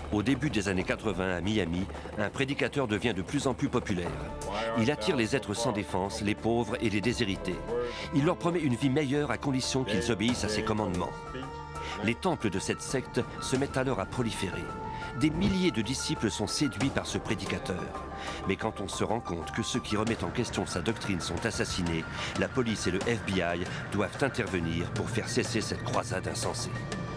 Au début des années 80 à Miami, un prédicateur devient de plus en plus populaire. Il attire les êtres sans défense, les pauvres et les déshérités. Il leur promet une vie meilleure à condition qu'ils obéissent à ses commandements. Les temples de cette secte se mettent alors à proliférer. Des milliers de disciples sont séduits par ce prédicateur. Mais quand on se rend compte que ceux qui remettent en question sa doctrine sont assassinés, la police et le FBI doivent intervenir pour faire cesser cette croisade insensée.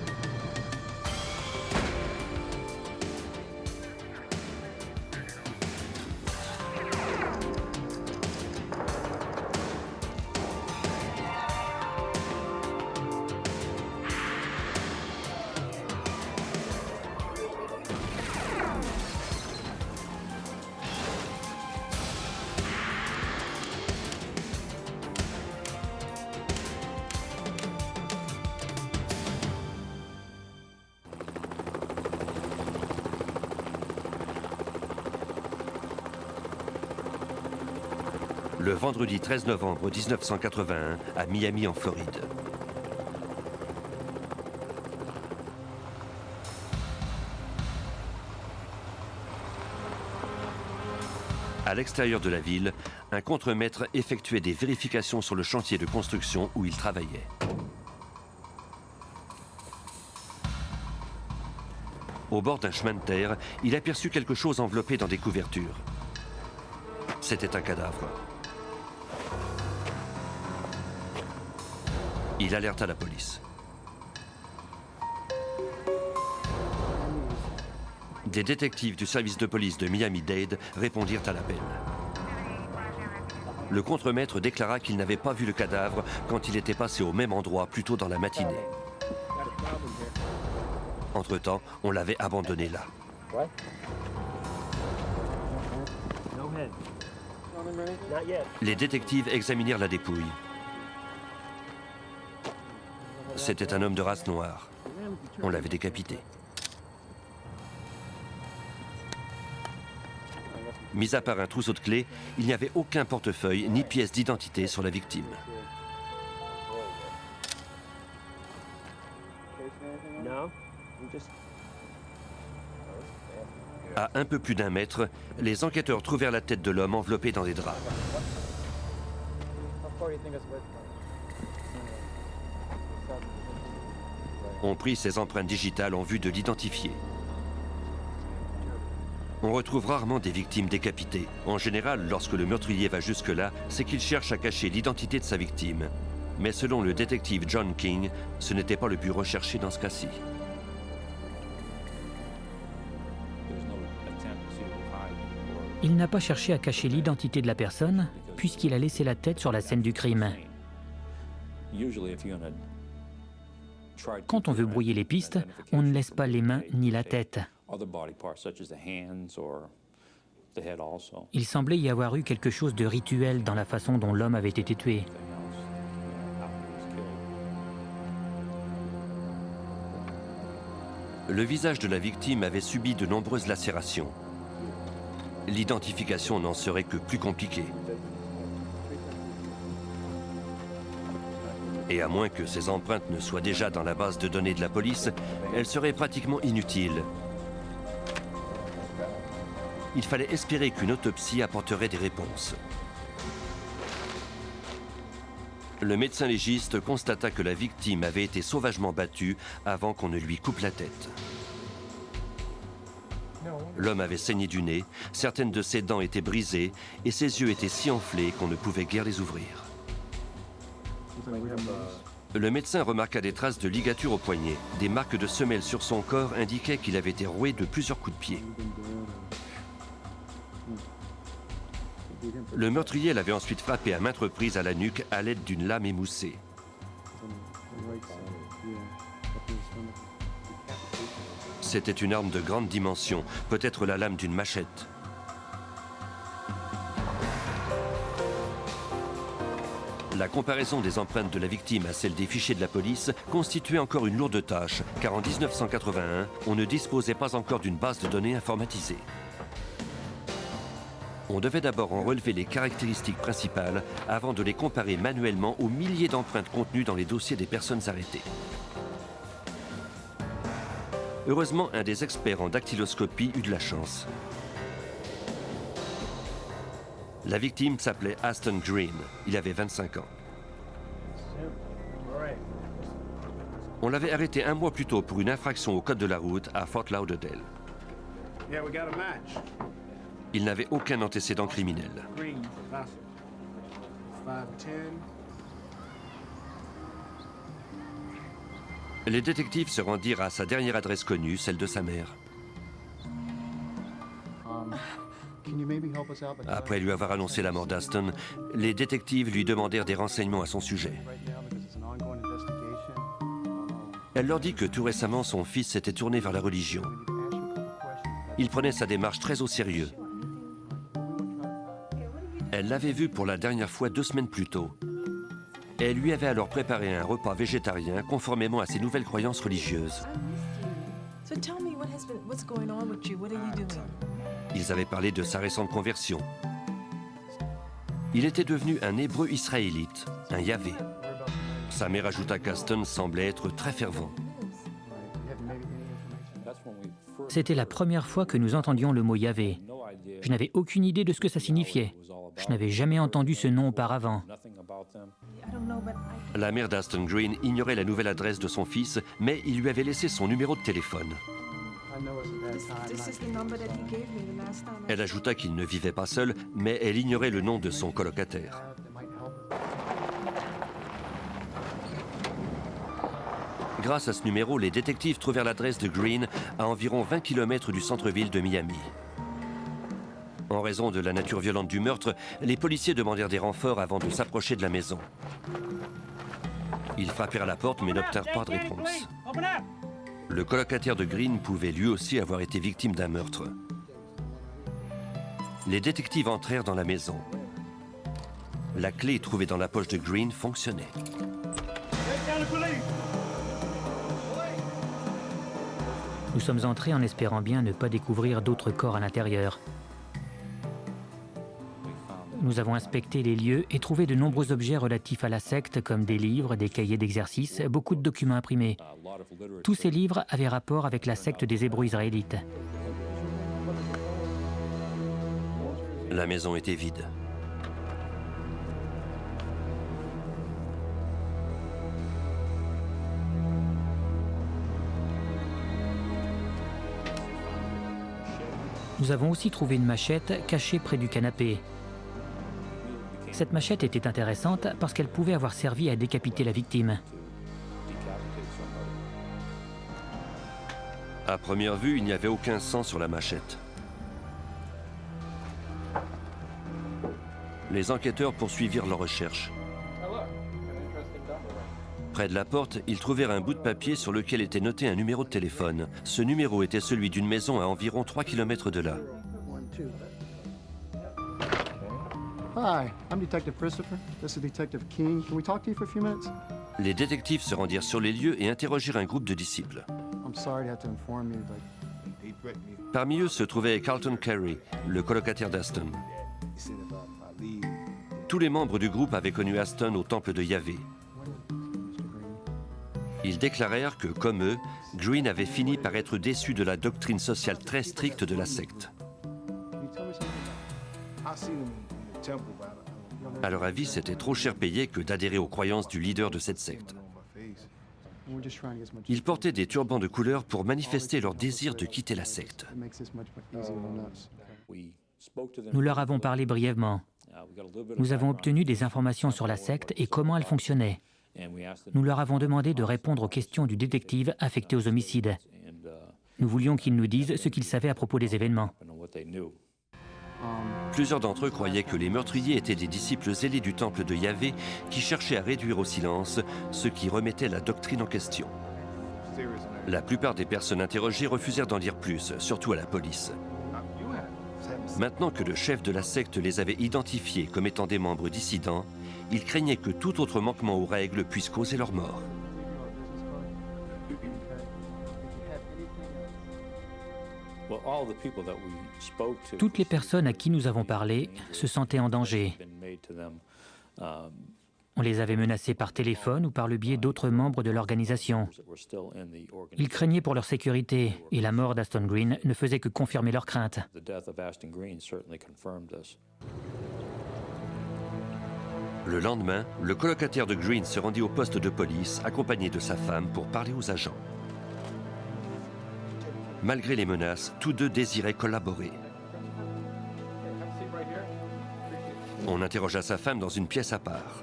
Le vendredi 13 novembre 1981 à Miami en Floride. À l'extérieur de la ville, un contremaître effectuait des vérifications sur le chantier de construction où il travaillait. Au bord d'un chemin de terre, il aperçut quelque chose enveloppé dans des couvertures. C'était un cadavre. Il alerta la police. Des détectives du service de police de Miami-Dade répondirent à l'appel. Le contremaître déclara qu'il n'avait pas vu le cadavre quand il était passé au même endroit plus tôt dans la matinée. Entre-temps, on l'avait abandonné là. Les détectives examinèrent la dépouille. C'était un homme de race noire. On l'avait décapité. Mis à part un trousseau de clés, il n'y avait aucun portefeuille ni pièce d'identité sur la victime. À un peu plus d'1 mètre, les enquêteurs trouvèrent la tête de l'homme enveloppée dans des draps. On prit ses empreintes digitales en vue de l'identifier. On retrouve rarement des victimes décapitées. En général, lorsque le meurtrier va jusque-là, c'est qu'il cherche à cacher l'identité de sa victime. Mais selon le détective John King, ce n'était pas le but recherché dans ce cas-ci. Il n'a pas cherché à cacher l'identité de la personne, puisqu'il a laissé la tête sur la scène du crime. Quand on veut brouiller les pistes, on ne laisse pas les mains ni la tête. Il semblait y avoir eu quelque chose de rituel dans la façon dont l'homme avait été tué. Le visage de la victime avait subi de nombreuses lacérations. L'identification n'en serait que plus compliquée. Et à moins que ces empreintes ne soient déjà dans la base de données de la police, elles seraient pratiquement inutiles. Il fallait espérer qu'une autopsie apporterait des réponses. Le médecin légiste constata que la victime avait été sauvagement battue avant qu'on ne lui coupe la tête. L'homme avait saigné du nez, certaines de ses dents étaient brisées et ses yeux étaient si enflés qu'on ne pouvait guère les ouvrir. Le médecin remarqua des traces de ligature au poignet. Des marques de semelles sur son corps indiquaient qu'il avait été roué de plusieurs coups de pied. Le meurtrier l'avait ensuite frappé à maintes reprises à la nuque à l'aide d'une lame émoussée. C'était une arme de grande dimension, peut-être la lame d'une machette. La comparaison des empreintes de la victime à celle des fichiers de la police constituait encore une lourde tâche, car en 1981, on ne disposait pas encore d'une base de données informatisée. On devait d'abord en relever les caractéristiques principales avant de les comparer manuellement aux milliers d'empreintes contenues dans les dossiers des personnes arrêtées. Heureusement, un des experts en dactyloscopie eut de la chance. La victime s'appelait Aston Green. Il avait 25 ans. On l'avait arrêté un mois plus tôt pour une infraction au code de la route à Fort Lauderdale. Il n'avait aucun antécédent criminel. Les détectives se rendirent à sa dernière adresse connue, celle de sa mère. Après lui avoir annoncé la mort d'Aston, les détectives lui demandèrent des renseignements à son sujet. Elle leur dit que tout récemment, son fils s'était tourné vers la religion. Il prenait sa démarche très au sérieux. Elle l'avait vu pour la dernière fois 2 semaines plus tôt. Elle lui avait alors préparé un repas végétarien conformément à ses nouvelles croyances religieuses. Ils avaient parlé de sa récente conversion. Il était devenu un hébreu israélite, un Yahvé. Sa mère ajouta qu'Aston semblait être très fervent. C'était la première fois que nous entendions le mot Yahvé. Je n'avais aucune idée de ce que ça signifiait. Je n'avais jamais entendu ce nom auparavant. La mère d'Aston Green ignorait la nouvelle adresse de son fils, mais il lui avait laissé son numéro de téléphone. Elle ajouta qu'il ne vivait pas seul, mais elle ignorait le nom de son colocataire. Grâce à ce numéro, les détectives trouvèrent l'adresse de Green à environ 20 km du centre-ville de Miami. En raison de la nature violente du meurtre, les policiers demandèrent des renforts avant de s'approcher de la maison. Ils frappèrent à la porte mais n'obtinrent pas de réponse. Le colocataire de Green pouvait lui aussi avoir été victime d'un meurtre. Les détectives entrèrent dans la maison. La clé trouvée dans la poche de Green fonctionnait. Nous sommes entrés en espérant bien ne pas découvrir d'autres corps à l'intérieur. Nous avons inspecté les lieux et trouvé de nombreux objets relatifs à la secte, comme des livres, des cahiers d'exercice, beaucoup de documents imprimés. Tous ces livres avaient rapport avec la secte des Hébreux israélites. La maison était vide. Nous avons aussi trouvé une machette cachée près du canapé. Cette machette était intéressante parce qu'elle pouvait avoir servi à décapiter la victime. À première vue, il n'y avait aucun sang sur la machette. Les enquêteurs poursuivirent leurs recherches. Près de la porte, ils trouvèrent un bout de papier sur lequel était noté un numéro de téléphone. Ce numéro était celui d'une maison à environ 3 km de là. Hi, I'm Detective Christopher. This is Detective King. Can we talk to you for a few minutes? Les détectives se rendirent sur les lieux et interrogèrent un groupe de disciples. I'm sorry to have to inform you, but Parmi eux se trouvait Carlton Carey, le colocataire d'Aston. Tous les membres du groupe avaient connu Aston au temple de Yahvé. Ils déclarèrent que, comme eux, Green avait fini par être déçu de la doctrine sociale très stricte de la secte. À leur avis, c'était trop cher payé que d'adhérer aux croyances du leader de cette secte. Ils portaient des turbans de couleur pour manifester leur désir de quitter la secte. Nous leur avons parlé brièvement. Nous avons obtenu des informations sur la secte et comment elle fonctionnait. Nous leur avons demandé de répondre aux questions du détective affecté aux homicides. Nous voulions qu'ils nous disent ce qu'ils savaient à propos des événements. Plusieurs d'entre eux croyaient que les meurtriers étaient des disciples zélés du temple de Yahvé qui cherchaient à réduire au silence ce qui remettait la doctrine en question. La plupart des personnes interrogées refusèrent d'en dire plus, surtout à la police. Maintenant que le chef de la secte les avait identifiés comme étant des membres dissidents, ils craignaient que tout autre manquement aux règles puisse causer leur mort. Toutes les personnes à qui nous avons parlé se sentaient en danger. On les avait menacés par téléphone ou par le biais d'autres membres de l'organisation. Ils craignaient pour leur sécurité et la mort d'Aston Green ne faisait que confirmer leurs craintes. Le lendemain, le colocataire de Green se rendit au poste de police accompagné de sa femme pour parler aux agents. Malgré les menaces, tous deux désiraient collaborer. On interrogea sa femme dans une pièce à part.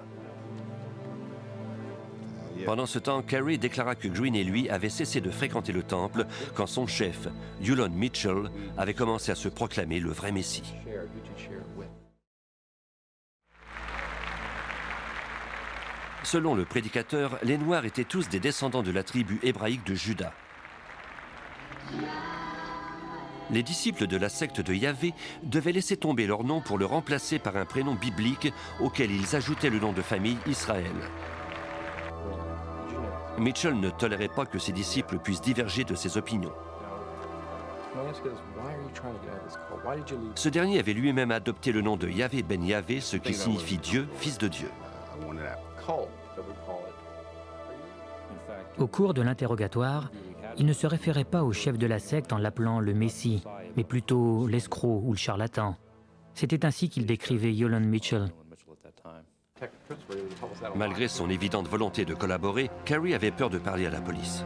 Pendant ce temps, Carey déclara que Green et lui avaient cessé de fréquenter le temple quand son chef, Yulon Mitchell, avait commencé à se proclamer le vrai Messie. Selon le prédicateur, les Noirs étaient tous des descendants de la tribu hébraïque de Juda. Les disciples de la secte de Yahvé devaient laisser tomber leur nom pour le remplacer par un prénom biblique auquel ils ajoutaient le nom de famille Israël. Mitchell ne tolérait pas que ses disciples puissent diverger de ses opinions. Ce dernier avait lui-même adopté le nom de Yahvé ben Yahvé, ce qui signifie Dieu, fils de Dieu. Au cours de l'interrogatoire, il ne se référait pas au chef de la secte en l'appelant le Messie, mais plutôt l'escroc ou le charlatan. C'était ainsi qu'il décrivait Yulon Mitchell. Malgré son évidente volonté de collaborer, Carey avait peur de parler à la police.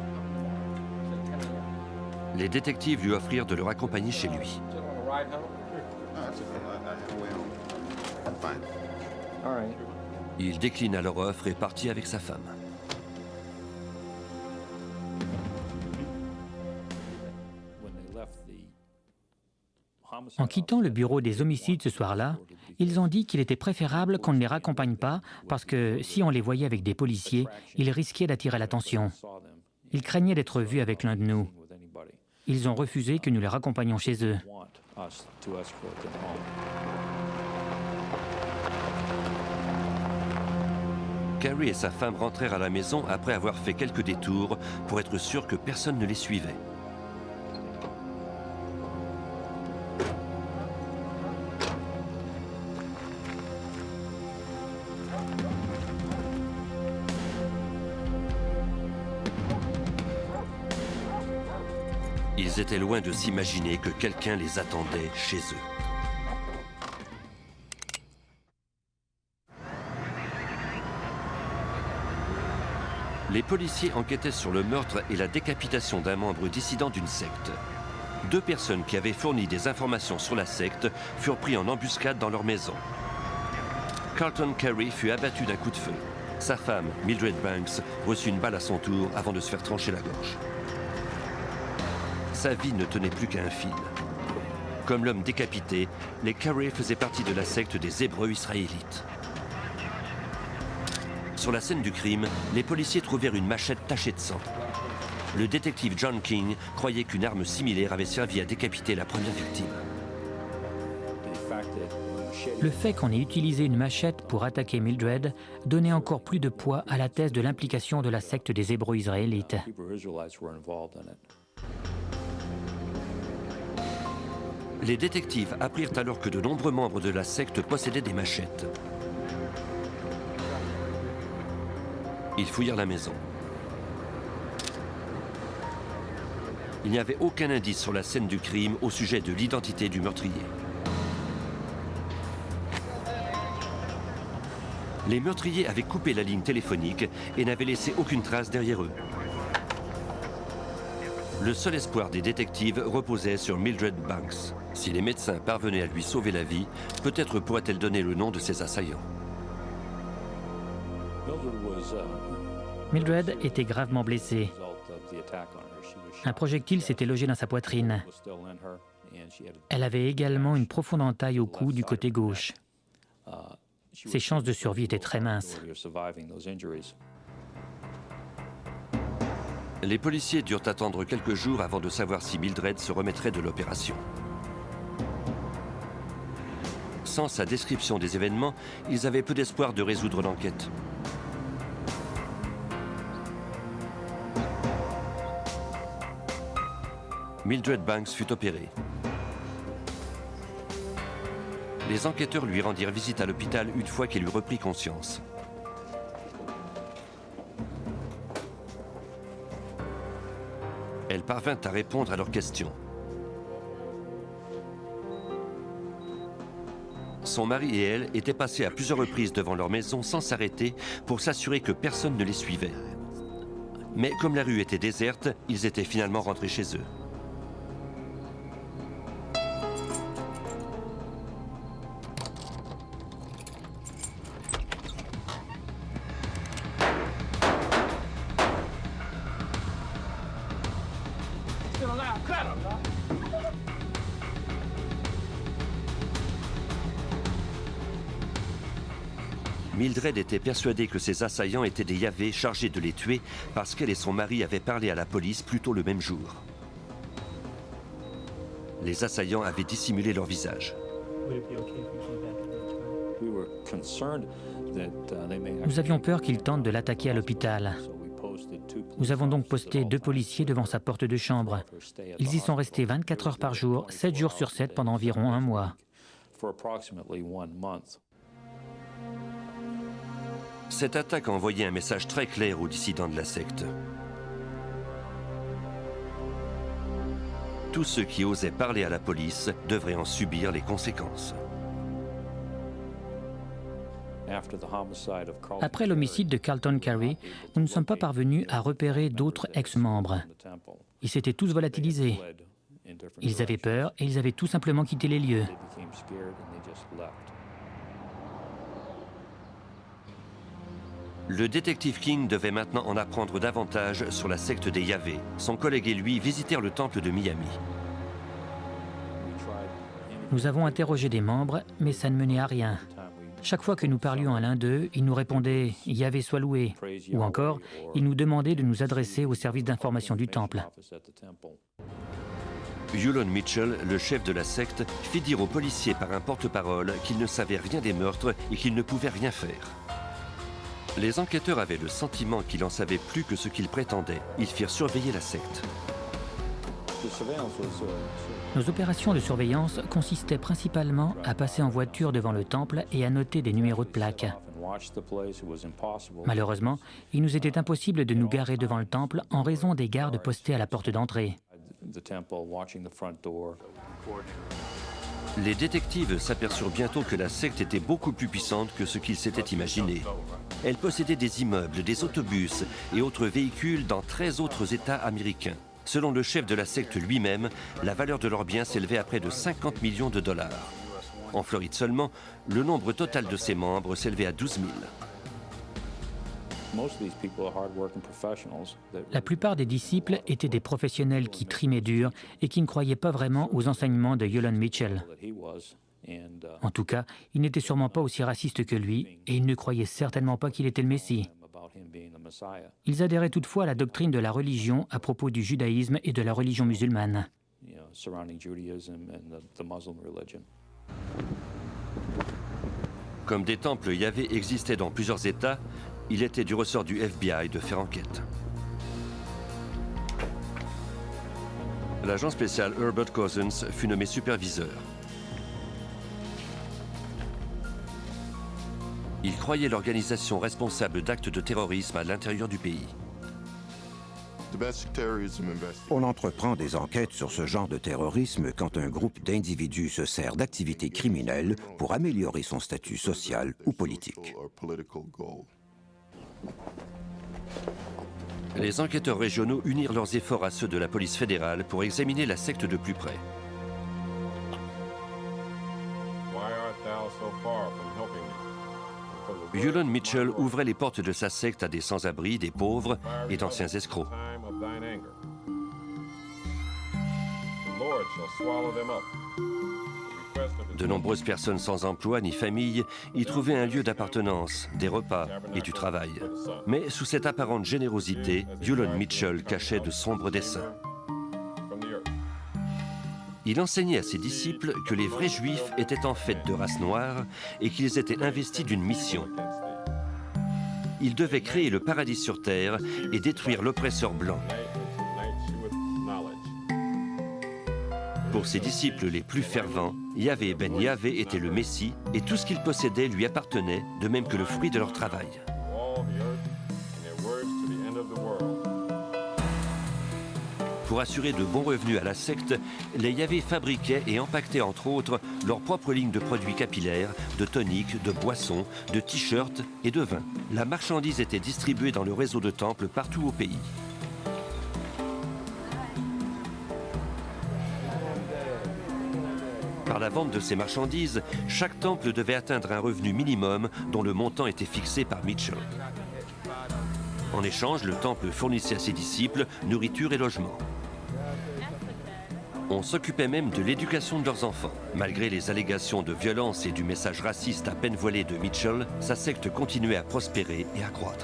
Les détectives lui offrirent de le raccompagner chez lui. Il déclina leur offre et partit avec sa femme. En quittant le bureau des homicides ce soir-là, ils ont dit qu'il était préférable qu'on ne les raccompagne pas parce que si on les voyait avec des policiers, ils risquaient d'attirer l'attention. Ils craignaient d'être vus avec l'un de nous. Ils ont refusé que nous les raccompagnions chez eux. Carey et sa femme rentrèrent à la maison après avoir fait quelques détours pour être sûrs que personne ne les suivait. Ils étaient loin de s'imaginer que quelqu'un les attendait chez eux. Les policiers enquêtaient sur le meurtre et la décapitation d'un membre dissident d'une secte. 2 personnes qui avaient fourni des informations sur la secte furent pris en embuscade dans leur maison. Carlton Carey fut abattu d'un coup de feu. Sa femme, Mildred Banks, reçut une balle à son tour avant de se faire trancher la gorge. Sa vie ne tenait plus qu'à un fil. Comme l'homme décapité, les Carey faisaient partie de la secte des Hébreux israélites. Sur la scène du crime, les policiers trouvèrent une machette tachée de sang. Le détective John King croyait qu'une arme similaire avait servi à décapiter la première victime. Le fait qu'on ait utilisé une machette pour attaquer Mildred donnait encore plus de poids à la thèse de l'implication de la secte des Hébreux israélites. Les détectives apprirent alors que de nombreux membres de la secte possédaient des machettes. Ils fouillèrent la maison. Il n'y avait aucun indice sur la scène du crime au sujet de l'identité du meurtrier. Les meurtriers avaient coupé la ligne téléphonique et n'avaient laissé aucune trace derrière eux. Le seul espoir des détectives reposait sur Mildred Banks. Si les médecins parvenaient à lui sauver la vie, peut-être pourrait-elle donner le nom de ses assaillants. Mildred était gravement blessée. Un projectile s'était logé dans sa poitrine. Elle avait également une profonde entaille au cou du côté gauche. Ses chances de survie étaient très minces. Les policiers durent attendre quelques jours avant de savoir si Mildred se remettrait de l'opération. Sans sa description des événements, ils avaient peu d'espoir de résoudre l'enquête. Mildred Banks fut opérée. Les enquêteurs lui rendirent visite à l'hôpital une fois qu'elle eut repris conscience. parvint à répondre à leurs questions. Son mari et elle étaient passés à plusieurs reprises devant leur maison sans s'arrêter pour s'assurer que personne ne les suivait. Mais comme la rue était déserte, ils étaient finalement rentrés chez eux. Mildred était persuadée que ces assaillants étaient des Yahvé chargés de les tuer parce qu'elle et son mari avaient parlé à la police plus tôt le même jour. Les assaillants avaient dissimulé leur visage. Nous avions peur qu'ils tentent de l'attaquer à l'hôpital. Nous avons donc posté 2 policiers devant sa porte de chambre. Ils y sont restés 24 heures par jour, 7 jours sur 7 pendant environ 1 mois. Cette attaque a envoyé un message très clair aux dissidents de la secte. Tous ceux qui osaient parler à la police devraient en subir les conséquences. Après l'homicide de Carlton Carey, nous ne sommes pas parvenus à repérer d'autres ex-membres. Ils s'étaient tous volatilisés. Ils avaient peur et ils avaient tout simplement quitté les lieux. Le détective King devait maintenant en apprendre davantage sur la secte des Yahvé. Son collègue et lui visitèrent le temple de Miami. Nous avons interrogé des membres, mais ça ne menait à rien. Chaque fois que nous parlions à l'un d'eux, il nous répondait « Yahvé soit loué » ou encore, il nous demandait de nous adresser au service d'information du temple. Yulon Mitchell, le chef de la secte, fit dire aux policiers par un porte-parole qu'il ne savait rien des meurtres et qu'il ne pouvait rien faire. Les enquêteurs avaient le sentiment qu'il en savait plus que ce qu'ils prétendaient. Ils firent surveiller la secte. Nos opérations de surveillance consistaient principalement à passer en voiture devant le temple et à noter des numéros de plaque. Malheureusement, il nous était impossible de nous garer devant le temple en raison des gardes postés à la porte d'entrée. Les détectives s'aperçurent bientôt que la secte était beaucoup plus puissante que ce qu'ils s'étaient imaginé. Elle possédait des immeubles, des autobus et autres véhicules dans 13 autres États américains. Selon le chef de la secte lui-même, la valeur de leurs biens s'élevait à près de 50 millions de dollars. En Floride seulement, le nombre total de ses membres s'élevait à 12 000. La plupart des disciples étaient des professionnels qui trimaient dur et qui ne croyaient pas vraiment aux enseignements de Yulon Mitchell. En tout cas, ils n'étaient sûrement pas aussi racistes que lui et ils ne croyaient certainement pas qu'il était le Messie. Ils adhéraient toutefois à la doctrine de la religion à propos du judaïsme et de la religion musulmane. Comme des temples Yahvé existaient dans plusieurs États, il était du ressort du FBI de faire enquête. L'agent spécial Herbert Cousins fut nommé superviseur. Il croyait l'organisation responsable d'actes de terrorisme à l'intérieur du pays. On entreprend des enquêtes sur ce genre de terrorisme quand un groupe d'individus se sert d'activités criminelles pour améliorer son statut social ou politique. Les enquêteurs régionaux unirent leurs efforts à ceux de la police fédérale pour examiner la secte de plus près. Yulon Mitchell ouvrait les portes de sa secte à des sans-abri, des pauvres et d'anciens escrocs. De nombreuses personnes sans emploi ni famille y trouvaient un lieu d'appartenance, des repas et du travail. Mais sous cette apparente générosité, Yulon Mitchell cachait de sombres desseins. Il enseignait à ses disciples que les vrais Juifs étaient en fait de race noire et qu'ils étaient investis d'une mission. Ils devaient créer le paradis sur terre et détruire l'oppresseur blanc. Pour ses disciples les plus fervents, Yahvé ben Yahvé était le Messie et tout ce qu'ils possédaient lui appartenait, de même que le fruit de leur travail. Pour assurer de bons revenus à la secte, les Yahvé fabriquaient et empaquetaient entre autres leur propre ligne de produits capillaires, de toniques, de boissons, de t-shirts et de vins. La marchandise était distribuée dans le réseau de temples partout au pays. Par la vente de ces marchandises, chaque temple devait atteindre un revenu minimum dont le montant était fixé par Mitchell. En échange, le temple fournissait à ses disciples nourriture et logement. On s'occupait même de l'éducation de leurs enfants. Malgré les allégations de violence et du message raciste à peine voilé de Mitchell, sa secte continuait à prospérer et à croître.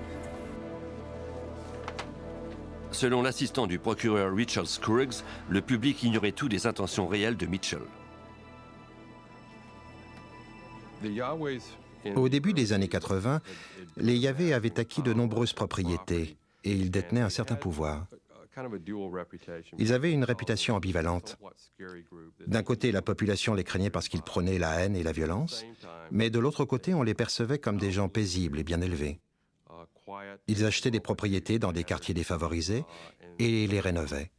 Selon l'assistant du procureur Richard Scruggs, le public ignorait tout des intentions réelles de Mitchell. Au début des années 80, les Yahvé avaient acquis de nombreuses propriétés et ils détenaient un certain pouvoir. Ils avaient une réputation ambivalente. D'un côté, la population les craignait parce qu'ils prônaient la haine et la violence, mais de l'autre côté, on les percevait comme des gens paisibles et bien élevés. Ils achetaient des propriétés dans des quartiers défavorisés et les rénovaient.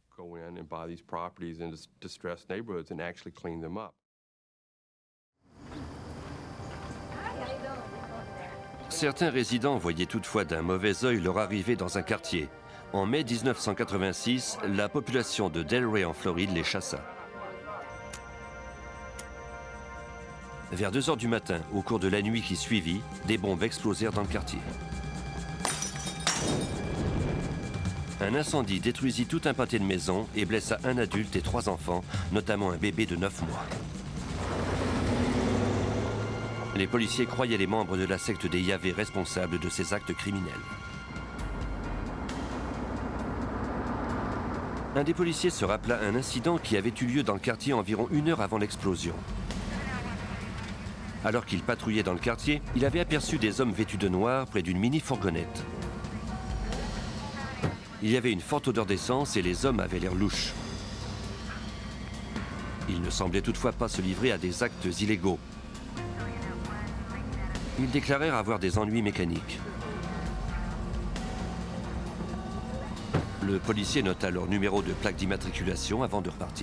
Certains résidents voyaient toutefois d'un mauvais œil leur arrivée dans un quartier. En mai 1986, la population de Delray en Floride les chassa. Vers 2 heures du matin, au cours de la nuit qui suivit, des bombes explosèrent dans le quartier. Un incendie détruisit tout un pâté de maisons et blessa un adulte et 3 enfants, notamment un bébé de 9 mois. Les policiers croyaient les membres de la secte des Yahvé responsables de ces actes criminels. Un des policiers se rappela un incident qui avait eu lieu dans le quartier environ 1 heure avant l'explosion. Alors qu'il patrouillait dans le quartier, il avait aperçu des hommes vêtus de noir près d'une mini-fourgonnette. Il y avait une forte odeur d'essence et les hommes avaient l'air louches. Ils ne semblaient toutefois pas se livrer à des actes illégaux. Ils déclarèrent avoir des ennuis mécaniques. Le policier nota leur numéro de plaque d'immatriculation avant de repartir.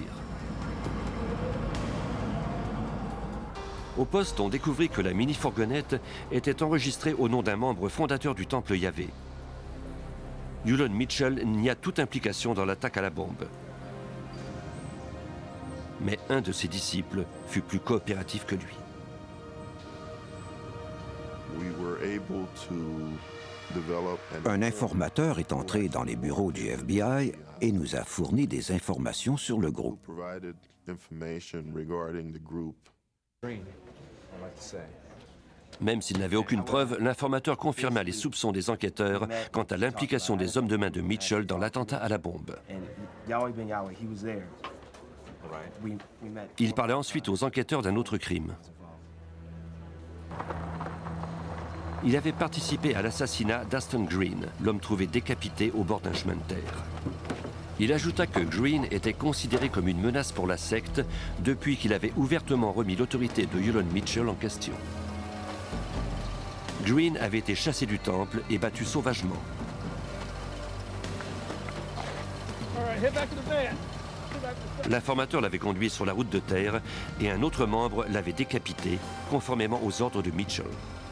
Au poste, on découvrit que la mini-fourgonnette était enregistrée au nom d'un membre fondateur du temple Yahvé. Yulon Mitchell nia toute implication dans l'attaque à la bombe. Mais un de ses disciples fut plus coopératif que lui. Un informateur est entré dans les bureaux du FBI et nous a fourni des informations sur le groupe. Même s'il n'avait aucune preuve, l'informateur confirma les soupçons des enquêteurs quant à l'implication des hommes de main de Mitchell dans l'attentat à la bombe. Il parlait ensuite aux enquêteurs d'un autre crime. Il avait participé à l'assassinat d'Aston Green, l'homme trouvé décapité au bord d'un chemin de terre. Il ajouta que Green était considéré comme une menace pour la secte depuis qu'il avait ouvertement remis l'autorité de Yulon Mitchell en question. Green avait été chassé du temple et battu sauvagement. L'informateur l'avait conduit sur la route de terre et un autre membre l'avait décapité, conformément aux ordres de Mitchell.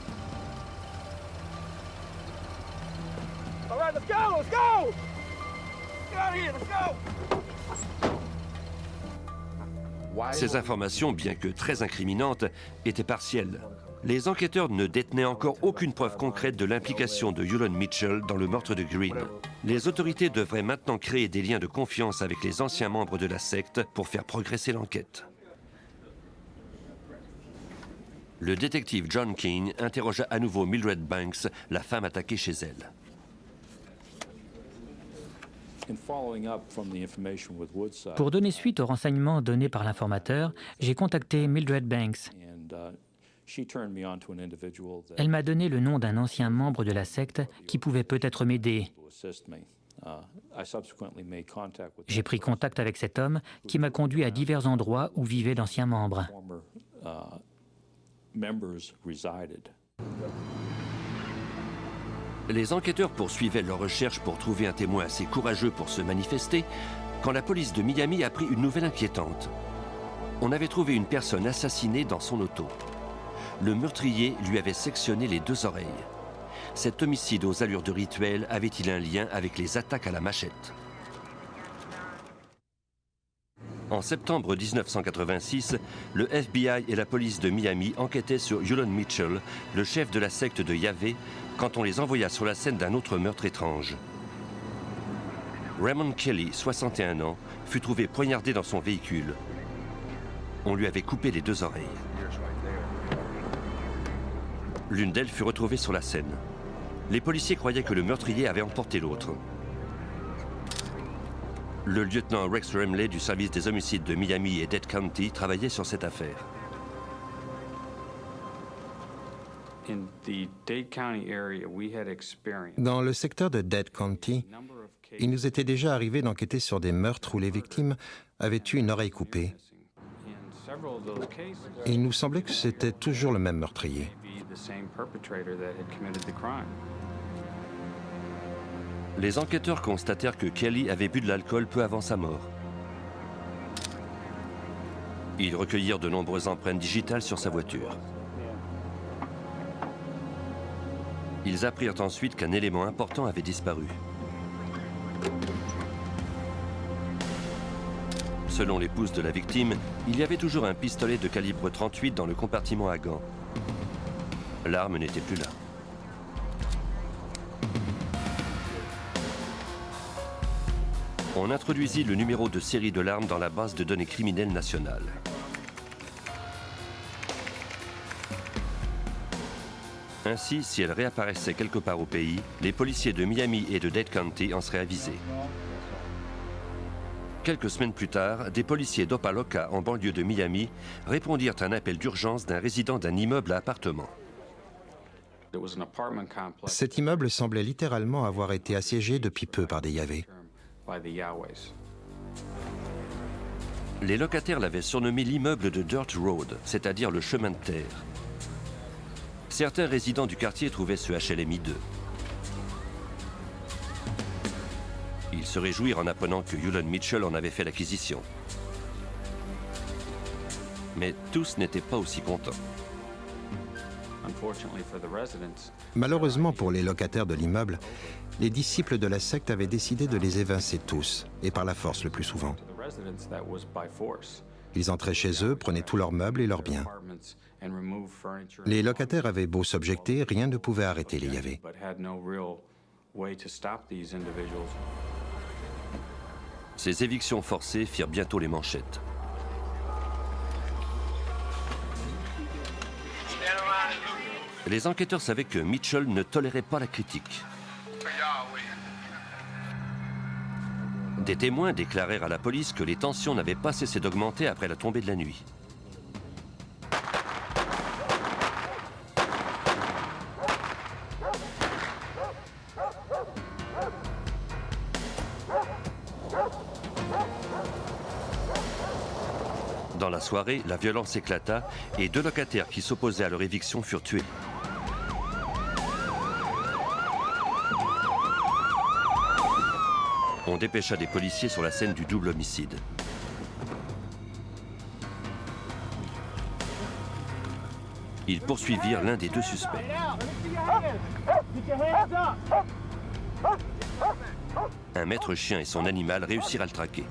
Ces informations, bien que très incriminantes, étaient partielles. Les enquêteurs ne détenaient encore aucune preuve concrète de l'implication de Yulon Mitchell dans le meurtre de Green. Les autorités devraient maintenant créer des liens de confiance avec les anciens membres de la secte pour faire progresser l'enquête. Le détective John King interrogea à nouveau Mildred Banks, la femme attaquée chez elle. Pour donner suite aux renseignements donnés par l'informateur, j'ai contacté Mildred Banks. Elle m'a donné le nom d'un ancien membre de la secte qui pouvait peut-être m'aider. J'ai pris contact avec cet homme qui m'a conduit à divers endroits où vivaient d'anciens membres. Les enquêteurs poursuivaient leurs recherches pour trouver un témoin assez courageux pour se manifester quand la police de Miami apprit une nouvelle inquiétante. On avait trouvé une personne assassinée dans son auto. Le meurtrier lui avait sectionné les 2 oreilles. Cet homicide aux allures de rituel avait-il un lien avec les attaques à la machette? En septembre 1986, le FBI et la police de Miami enquêtaient sur Yulon Mitchell, le chef de la secte de Yahvé, quand on les envoya sur la scène d'un autre meurtre étrange. Raymond Kelly, 61 ans, fut trouvé poignardé dans son véhicule. On lui avait coupé les 2 oreilles. L'une d'elles fut retrouvée sur la scène. Les policiers croyaient que le meurtrier avait emporté l'autre. Le lieutenant Rex Remley du service des homicides de Miami et Dade County travaillait sur cette affaire. Dans le secteur de Dade County, il nous était déjà arrivé d'enquêter sur des meurtres où les victimes avaient eu une oreille coupée. Et il nous semblait que c'était toujours le même meurtrier. Les enquêteurs constatèrent que Kelly avait bu de l'alcool peu avant sa mort. Ils recueillirent de nombreuses empreintes digitales sur sa voiture. Ils apprirent ensuite qu'un élément important avait disparu. Selon l'épouse de la victime, il y avait toujours un pistolet de calibre 38 dans le compartiment à gants. L'arme n'était plus là. On introduisit le numéro de série de l'arme dans la base de données criminelle nationale. Ainsi, si elle réapparaissait quelque part au pays, les policiers de Miami et de Dade County en seraient avisés. Quelques semaines plus tard, des policiers d'Opa-locka, en banlieue de Miami, répondirent à un appel d'urgence d'un résident d'un immeuble à appartements. Cet immeuble semblait littéralement avoir été assiégé depuis peu par des Yahvé. Les locataires l'avaient surnommé l'immeuble de Dirt Road, c'est-à-dire le chemin de terre. Certains résidents du quartier trouvaient ce HLM hideux. Ils se réjouirent en apprenant que Yulon Mitchell en avait fait l'acquisition. Mais tous n'étaient pas aussi contents. Malheureusement pour les locataires de l'immeuble, les disciples de la secte avaient décidé de les évincer tous, et par la force le plus souvent. Ils entraient chez eux, prenaient tous leurs meubles et leurs biens. Les locataires avaient beau s'objecter, rien ne pouvait arrêter les Yahvé. Ces évictions forcées firent bientôt les manchettes. Les enquêteurs savaient que Mitchell ne tolérait pas la critique. Des témoins déclarèrent à la police que les tensions n'avaient pas cessé d'augmenter après la tombée de la nuit. Dans la soirée, la violence éclata et 2 locataires qui s'opposaient à leur éviction furent tués. On dépêcha des policiers sur la scène du double homicide. Ils poursuivirent l'un des 2 suspects. Un maître chien et son animal réussirent à le traquer.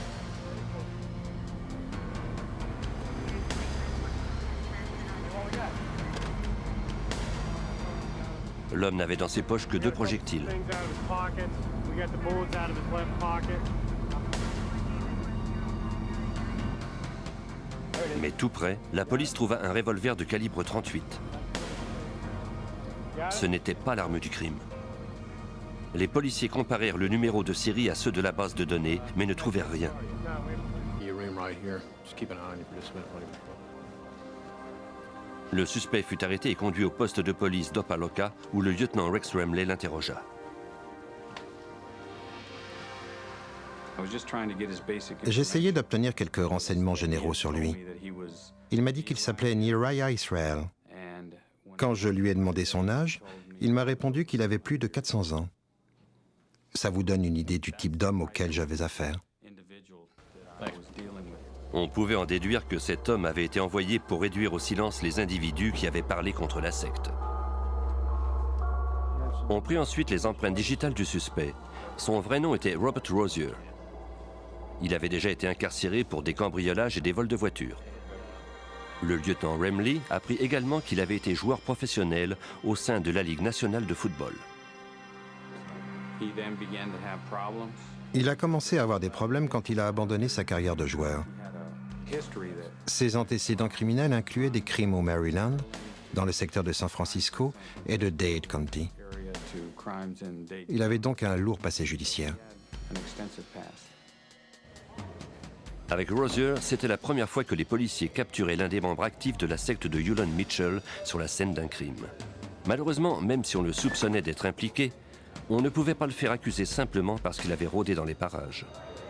L'homme n'avait dans ses poches que 2 projectiles. Mais tout près, la police trouva un revolver de calibre 38. Ce n'était pas l'arme du crime. Les policiers comparèrent le numéro de série à ceux de la base de données, mais ne trouvèrent rien. Le suspect fut arrêté et conduit au poste de police d'Opa-locka, où le lieutenant Rex Remley l'interrogea. J'essayais d'obtenir quelques renseignements généraux sur lui. Il m'a dit qu'il s'appelait Neriah Israel. Quand je lui ai demandé son âge, Il m'a répondu qu'il avait plus de 400 ans. Ça vous donne une idée du type d'homme auquel j'avais affaire. On pouvait en déduire que cet homme avait été envoyé pour réduire au silence les individus qui avaient parlé contre la secte. On prit ensuite les empreintes digitales du suspect. Son vrai nom était Robert Rozier. Il avait déjà été incarcéré pour des cambriolages et des vols de voitures. Le lieutenant Remley apprit également qu'il avait été joueur professionnel au sein de la Ligue nationale de football. Il a commencé à avoir des problèmes quand il a abandonné sa carrière de joueur. Ses antécédents criminels incluaient des crimes au Maryland, dans le secteur de San Francisco et de Dade County. Il avait donc un lourd passé judiciaire. Avec Rozier, c'était la première fois que les policiers capturaient l'un des membres actifs de la secte de Hulon Mitchell sur la scène d'un crime. Malheureusement, même si on le soupçonnait d'être impliqué, on ne pouvait pas le faire accuser simplement parce qu'il avait rôdé dans les parages.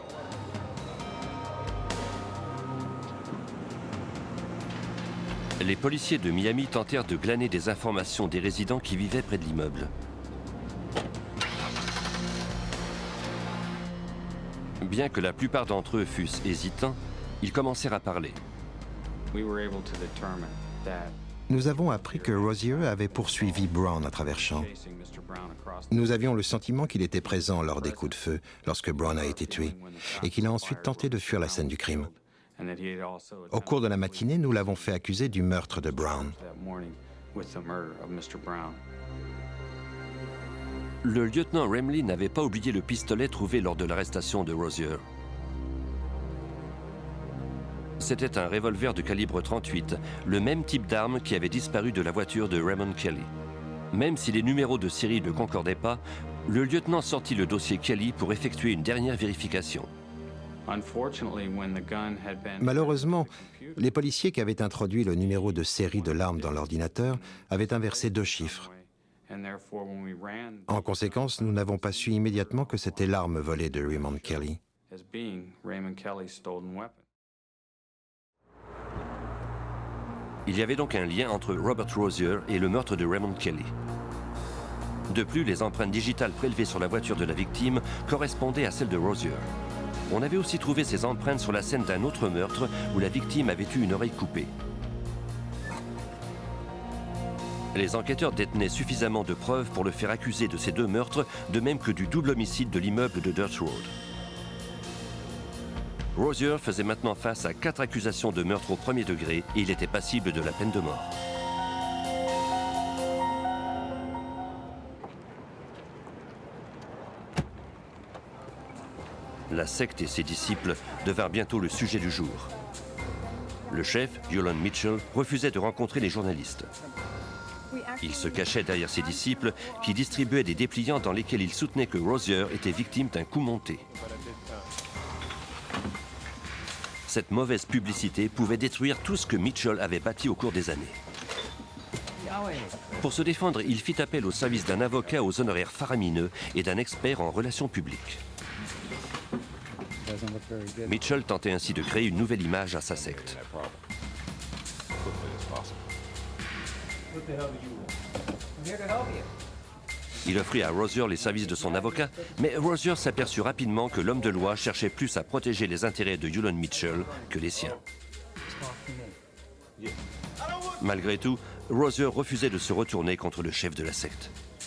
Les policiers de Miami tentèrent de glaner des informations des résidents qui vivaient près de l'immeuble. Bien que la plupart d'entre eux fussent hésitants, ils commencèrent à parler. Nous avons appris que Rozier avait poursuivi Brown à travers champs. Nous avions le sentiment qu'il était présent lors des coups de feu lorsque Brown a été tué et qu'il a ensuite tenté de fuir la scène du crime. Au cours de la matinée, nous l'avons fait accuser du meurtre de Brown. Le lieutenant Remley n'avait pas oublié le pistolet trouvé lors de l'arrestation de Rozier. C'était un revolver de calibre 38, le même type d'arme qui avait disparu de la voiture de Raymond Kelly. Même si les numéros de série ne concordaient pas, le lieutenant sortit le dossier Kelly pour effectuer une dernière vérification. Malheureusement, les policiers qui avaient introduit le numéro de série de l'arme dans l'ordinateur avaient inversé 2 chiffres. En conséquence, nous n'avons pas su immédiatement que c'était l'arme volée de Raymond Kelly. Il y avait donc un lien entre Robert Rozier et le meurtre de Raymond Kelly. De plus, les empreintes digitales prélevées sur la voiture de la victime correspondaient à celles de Rozier. On avait aussi trouvé ces empreintes sur la scène d'un autre meurtre où la victime avait eu une oreille coupée. Les enquêteurs détenaient suffisamment de preuves pour le faire accuser de ces 2 meurtres, de même que du double homicide de l'immeuble de Dirt Road. Rozier faisait maintenant face à 4 accusations de meurtre au premier degré et il était passible de la peine de mort. La secte et ses disciples devinrent bientôt le sujet du jour. Le chef, Hulon Mitchell, refusait de rencontrer les journalistes. Il se cachait derrière ses disciples qui distribuaient des dépliants dans lesquels il soutenait que Rozier était victime d'un coup monté. Cette mauvaise publicité pouvait détruire tout ce que Mitchell avait bâti au cours des années. Pour se défendre, il fit appel au service d'un avocat aux honoraires faramineux et d'un expert en relations publiques. Mitchell tentait ainsi de créer une nouvelle image à sa secte. Il offrit à Rozier les services de son avocat, mais Rozier s'aperçut rapidement que l'homme de loi cherchait plus à protéger les intérêts de Hulon Mitchell que les siens. Malgré tout, Rozier refusait de se retourner contre le chef de la secte.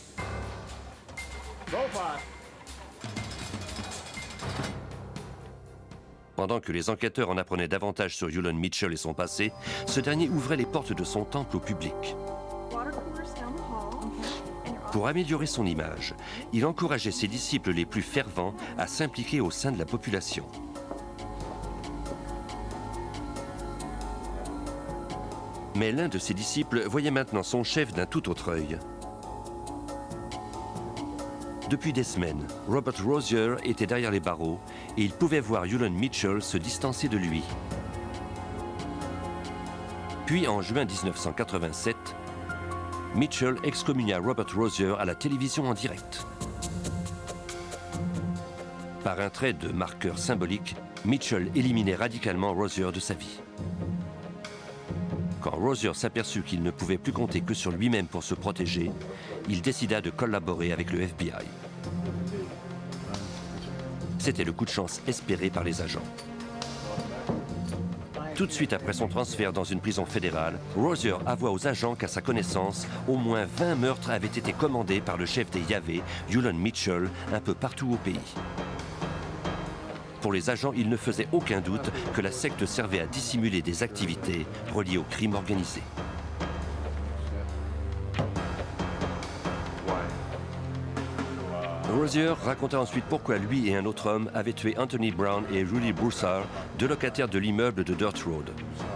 Pendant que les enquêteurs en apprenaient davantage sur Hulon Mitchell et son passé, ce dernier ouvrait les portes de son temple au public. Pour améliorer son image, il encourageait ses disciples les plus fervents à s'impliquer au sein de la population. Mais l'un de ses disciples voyait maintenant son chef d'un tout autre œil. Depuis des semaines, Robert Rozier était derrière les barreaux et il pouvait voir Hulon Mitchell se distancer de lui. Puis en juin 1987, Mitchell excommunia Robert Rozier à la télévision en direct. Par un trait de marqueur symbolique, Mitchell éliminait radicalement Rozier de sa vie. Quand Rozier s'aperçut qu'il ne pouvait plus compter que sur lui-même pour se protéger, il décida de collaborer avec le FBI. C'était le coup de chance espéré par les agents. Tout de suite après son transfert dans une prison fédérale, Rozier avoua aux agents qu'à sa connaissance, au moins 20 meurtres avaient été commandés par le chef des Yahvé, Yulon Mitchell, un peu partout au pays. Pour les agents, il ne faisait aucun doute que la secte servait à dissimuler des activités reliées au crime organisé. Rozier raconta ensuite pourquoi lui et un autre homme avaient tué Anthony Brown et Rudy Broussard, deux locataires de l'immeuble de Dirt Road.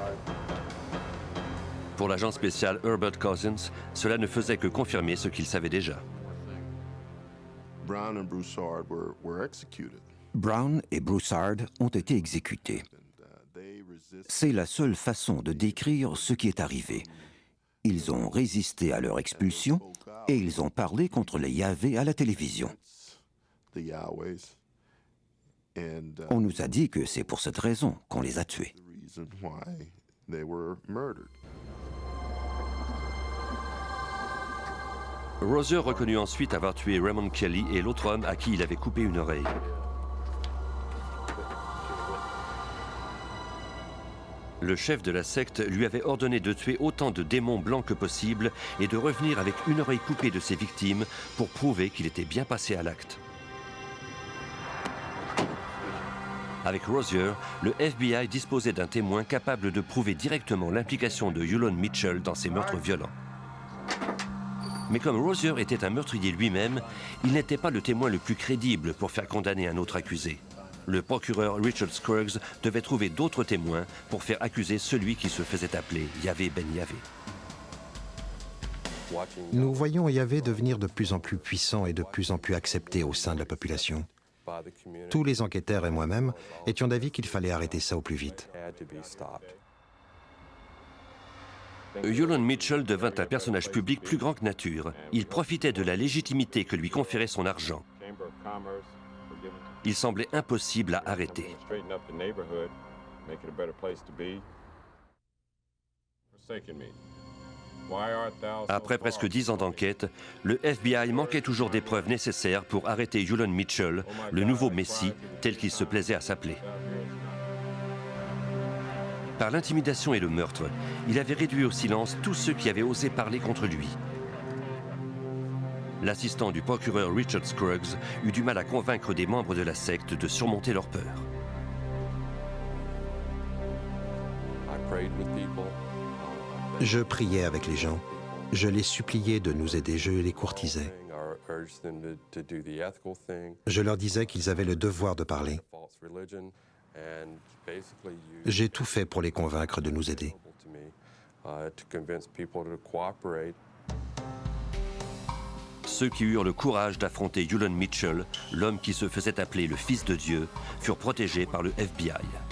Pour l'agent spécial Herbert Cousins, cela ne faisait que confirmer ce qu'il savait déjà. Brown and Broussard were executed. Brown et Broussard ont été exécutés. C'est la seule façon de décrire ce qui est arrivé. Ils ont résisté à leur expulsion et ils ont parlé contre les Yahvé à la télévision. On nous a dit que c'est pour cette raison qu'on les a tués. Rozier reconnut ensuite avoir tué Raymond Kelly et l'autre homme à qui il avait coupé une oreille. Le chef de la secte lui avait ordonné de tuer autant de démons blancs que possible et de revenir avec une oreille coupée de ses victimes pour prouver qu'il était bien passé à l'acte. Avec Rozier, le FBI disposait d'un témoin capable de prouver directement l'implication de Yulon Mitchell dans ces meurtres violents. Mais comme Rozier était un meurtrier lui-même, il n'était pas le témoin le plus crédible pour faire condamner un autre accusé. Le procureur Richard Scruggs devait trouver d'autres témoins pour faire accuser celui qui se faisait appeler Yahvé Ben Yahvé. Nous voyons Yahvé devenir de plus en plus puissant et de plus en plus accepté au sein de la population. Tous les enquêteurs et moi-même étions d'avis qu'il fallait arrêter ça au plus vite. Yulon Mitchell devint un personnage public plus grand que nature. Il profitait de la légitimité que lui conférait son argent. Il semblait impossible à arrêter. Après presque 10 ans d'enquête, le FBI manquait toujours des preuves nécessaires pour arrêter Yulon Mitchell, le nouveau Messie, tel qu'il se plaisait à s'appeler. Par l'intimidation et le meurtre, il avait réduit au silence tous ceux qui avaient osé parler contre lui. L'assistant du procureur Richard Scruggs eut du mal à convaincre des membres de la secte de surmonter leur peur. Je priais avec les gens. Je les suppliais de nous aider. Je les courtisais. Je leur disais qu'ils avaient le devoir de parler. J'ai tout fait pour les convaincre de nous aider. Ceux qui eurent le courage d'affronter Yulon Mitchell, l'homme qui se faisait appeler le Fils de Dieu, furent protégés par le FBI.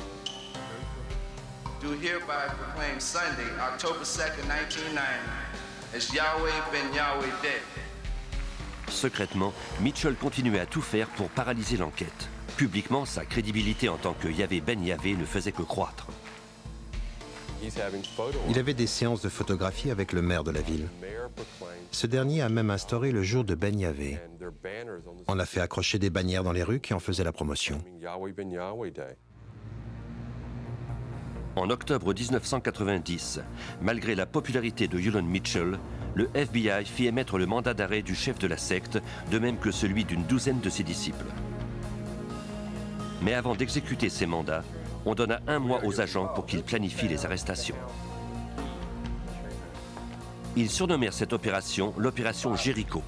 Do hereby proclaim Sunday, October 2nd, 1990, as Yahweh Ben Yahweh Day. Secrètement, Mitchell continuait à tout faire pour paralyser l'enquête. Publiquement, sa crédibilité en tant que Yahvé Ben Yahvé ne faisait que croître. Il avait des séances de photographie avec le maire de la ville. Ce dernier a même instauré le jour de Ben Yahvé. On a fait accrocher des bannières dans les rues qui en faisaient la promotion. En octobre 1990, malgré la popularité de Yulon Mitchell, le FBI fit émettre le mandat d'arrêt du chef de la secte, de même que celui d'une douzaine de ses disciples. Mais avant d'exécuter ces mandats, on donna 1 mois aux agents pour qu'ils planifient les arrestations. Ils surnommèrent cette opération l'opération Jéricho.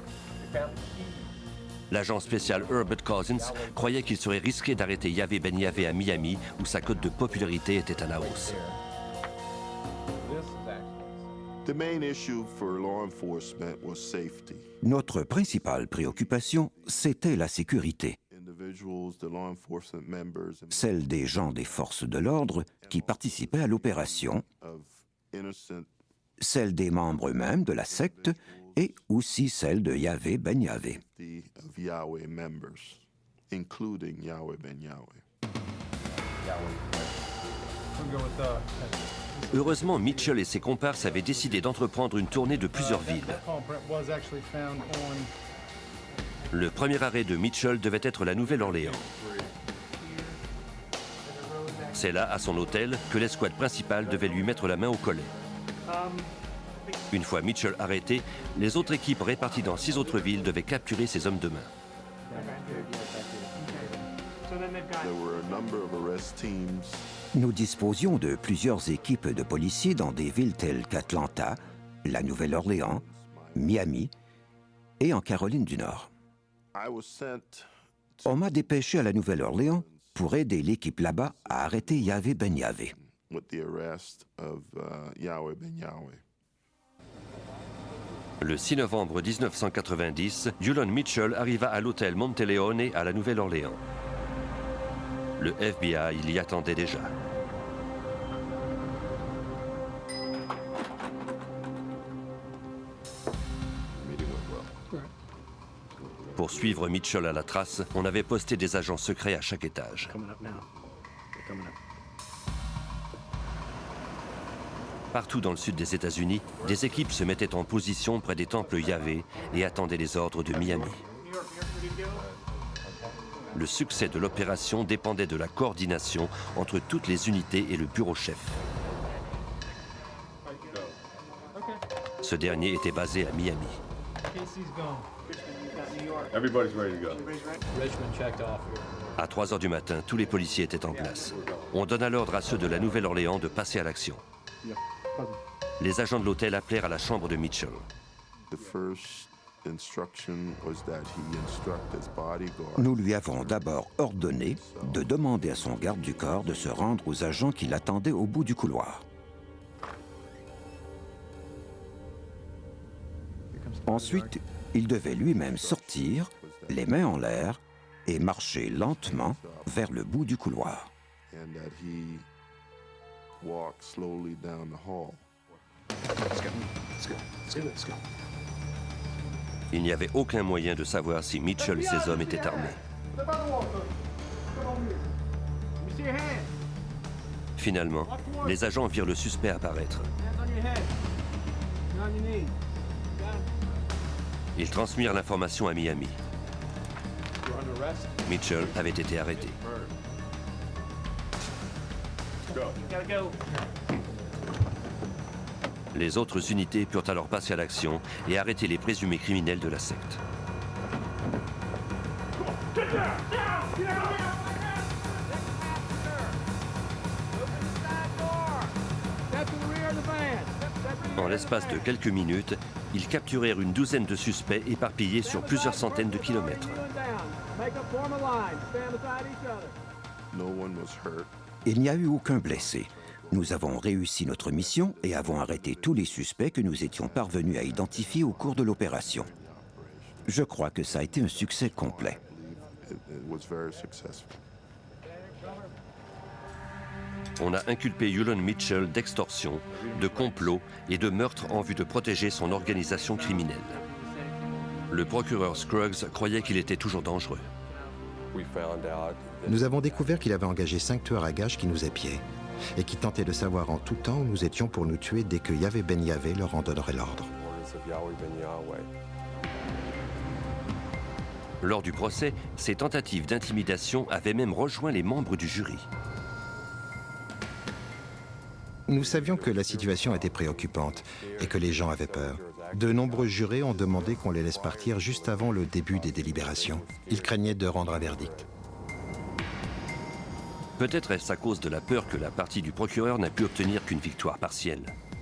L'agent spécial Herbert Cousins croyait qu'il serait risqué d'arrêter Yahvé Ben Yahvé à Miami, où sa cote de popularité était à la hausse. Notre principale préoccupation, c'était la sécurité. Celle des gens des forces de l'ordre qui participaient à l'opération, celle des membres eux-mêmes de la secte et aussi celle de Yahvé Ben Yahvé. Heureusement, Mitchell et ses comparses avaient décidé d'entreprendre une tournée de plusieurs villes. Le premier arrêt de Mitchell devait être la Nouvelle-Orléans. C'est là, à son hôtel, que l'escouade principale devait lui mettre la main au collet. Une fois Mitchell arrêté, les autres équipes réparties dans 6 autres villes devaient capturer ces hommes de main. Nous disposions de plusieurs équipes de policiers dans des villes telles qu'Atlanta, la Nouvelle-Orléans, Miami et en Caroline du Nord. On m'a dépêché à la Nouvelle-Orléans pour aider l'équipe là-bas à arrêter Yahweh Ben Yahweh. Le 6 novembre 1990, Yulon Mitchell arriva à l'hôtel Monteleone à la Nouvelle-Orléans. Le FBI l'y attendait déjà. Pour suivre Mitchell à la trace, on avait posté des agents secrets à chaque étage. Partout dans le sud des États-Unis, des équipes se mettaient en position près des temples Yahvé et attendaient les ordres de Miami. Le succès de l'opération dépendait de la coordination entre toutes les unités et le bureau chef. Ce dernier était basé à Miami. À 3 heures du matin, tous les policiers étaient en place. On donna l'ordre à ceux de la Nouvelle-Orléans de passer à l'action. Les agents de l'hôtel appelèrent à la chambre de Mitchell. Nous lui avons d'abord ordonné de demander à son garde du corps de se rendre aux agents qui l'attendaient au bout du couloir. Ensuite, il devait lui-même sortir, les mains en l'air, et marcher lentement vers le bout du couloir. Il n'y avait aucun moyen de savoir si Mitchell et ses hommes étaient armés. Finalement, les agents virent le suspect apparaître. Ils transmirent l'information à Miami. Mitchell avait été arrêté. Les autres unités purent alors passer à l'action et arrêter les présumés criminels de la secte. En l'espace de quelques minutes, ils capturèrent une douzaine de suspects éparpillés sur plusieurs centaines de kilomètres. Il n'y a eu aucun blessé. Nous avons réussi notre mission et avons arrêté tous les suspects que nous étions parvenus à identifier au cours de l'opération. Je crois que ça a été un succès complet. On a inculpé Yulon Mitchell d'extorsion, de complot et de meurtre en vue de protéger son organisation criminelle. Le procureur Scruggs croyait qu'il était toujours dangereux. Nous avons découvert qu'il avait engagé 5 tueurs à gages qui nous épiaient et qui tentaient de savoir en tout temps où nous étions pour nous tuer dès que Yahweh Ben Yahweh leur en donnerait l'ordre. Lors du procès, ces tentatives d'intimidation avaient même rejoint les membres du jury. Nous savions que la situation était préoccupante et que les gens avaient peur. De nombreux jurés ont demandé qu'on les laisse partir juste avant le début des délibérations. Ils craignaient de rendre un verdict. Peut-être est-ce à cause de la peur que la partie du procureur n'a pu obtenir qu'une victoire partielle.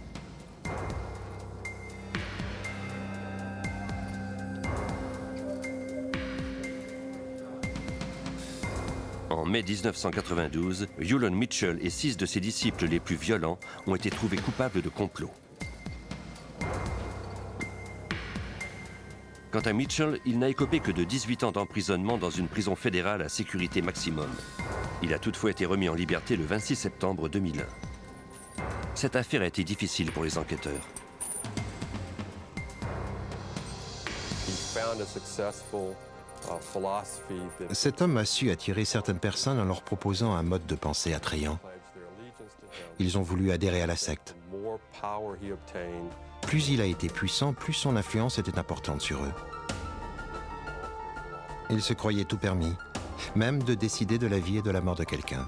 En mai 1992, Yulon Mitchell et 6 de ses disciples les plus violents ont été trouvés coupables de complot. Quant à Mitchell, il n'a écopé que de 18 ans d'emprisonnement dans une prison fédérale à sécurité maximum. Il a toutefois été remis en liberté le 26 septembre 2001. Cette affaire a été difficile pour les enquêteurs. Cet homme a su attirer certaines personnes en leur proposant un mode de pensée attrayant. ils ont voulu adhérer à la secte. Plus il a été puissant, plus son influence était importante sur eux. Il se croyait tout permis, même de décider de la vie et de la mort de quelqu'un.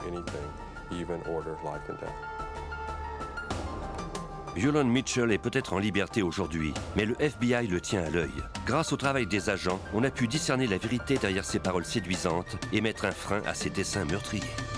Violon Mitchell est peut-être en liberté aujourd'hui, mais le FBI le tient à l'œil. Grâce au travail des agents, on a pu discerner la vérité derrière ses paroles séduisantes et mettre un frein à ses desseins meurtriers.